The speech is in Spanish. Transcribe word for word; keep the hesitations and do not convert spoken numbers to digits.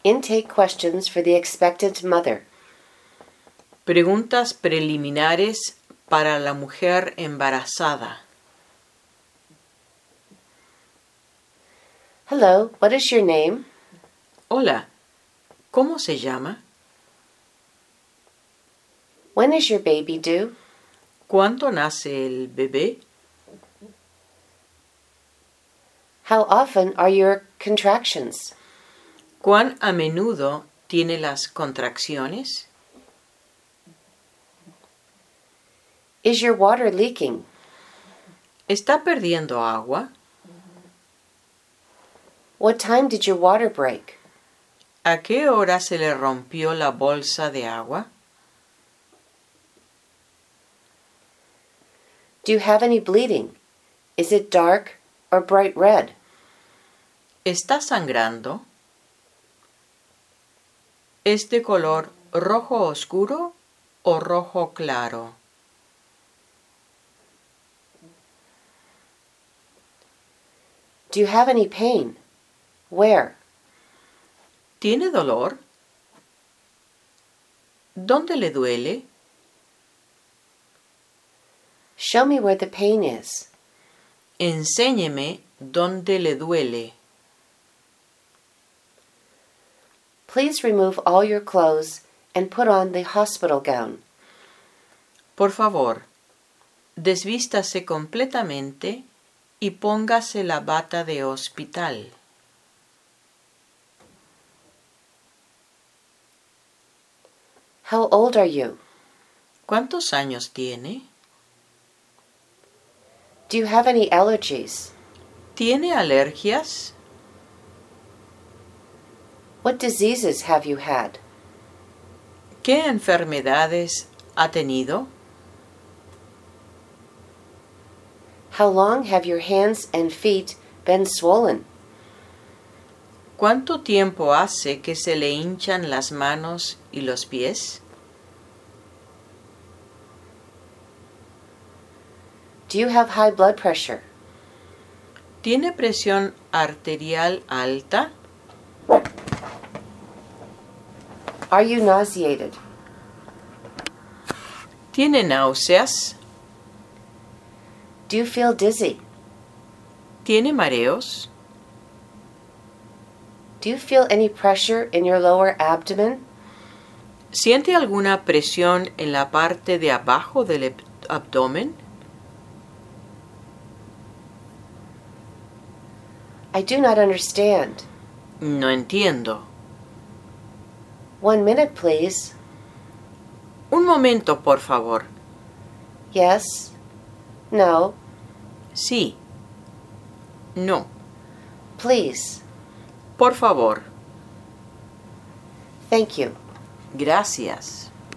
Intake questions for the expectant mother. Preguntas preliminares para la mujer embarazada. Hello, what is your name? Hola, ¿cómo se llama? When is your baby due? ¿Cuándo nace el bebé? How often are your contractions? ¿Cuán a menudo tiene las contracciones? Is your water leaking? ¿Está perdiendo agua? What time did your water break? ¿A qué hora se le rompió la bolsa de agua? Do you have any bleeding? Is it dark or bright red? ¿Está sangrando? ¿Es de color rojo oscuro o rojo claro? Do you have any pain? Where? ¿Tiene dolor? ¿Dónde le duele? Show me where the pain is. Enséñeme dónde le duele. Please remove all your clothes and put on the hospital gown. Por favor, desvístase completamente y póngase la bata de hospital. How old are you? ¿Cuántos años tiene? Do you have any allergies? ¿Tiene alergias? What diseases have you had? ¿Qué enfermedades ha tenido? How long have your hands and feet been swollen? ¿Cuánto tiempo hace que se le hinchan las manos y los pies? Do you have high blood pressure? ¿Tiene presión arterial alta? Are you nauseated? ¿Tiene náuseas? Do you feel dizzy? ¿Tiene mareos? Do you feel any pressure in your lower abdomen? ¿Siente alguna presión en la parte de abajo del abdomen? I do not understand. No entiendo. One minute, please. Un momento, por favor. Yes. No. Sí. No. Please. Por favor. Thank you. Gracias.